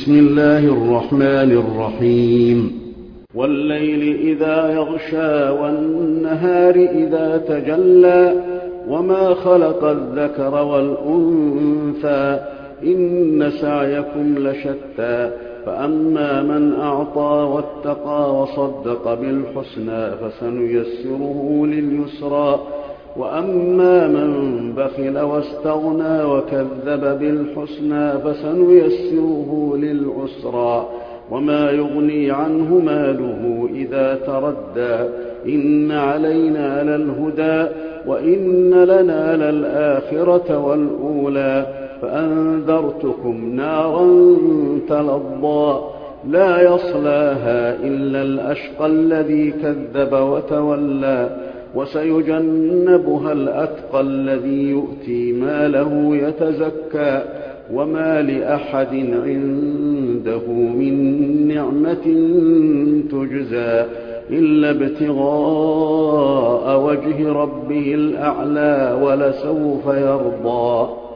بسم الله الرحمن الرحيم والليل إذا يغشى والنهار إذا تجلى وما خلق الذكر والأنثى إن سعيكم لشتى فأما من أعطى واتقى وصدق بالحسنى فسنيسره لليسرى وأما من بخل واستغنى وكذب بالحسنى فسنيسره للعسرى وما يغني عنه ماله إذا تردى إن علينا للهدى وإن لنا للآخرة والأولى فأنذرتكم نارا تلظى لا يصلاها إلا الأشقى الذي كذب وتولى وسيجنبها الأتقى الذي يؤتي ماله يتزكى وما لأحد عنده من نعمة تجزى إلا ابتغاء وجه ربه الأعلى ولسوف يرضى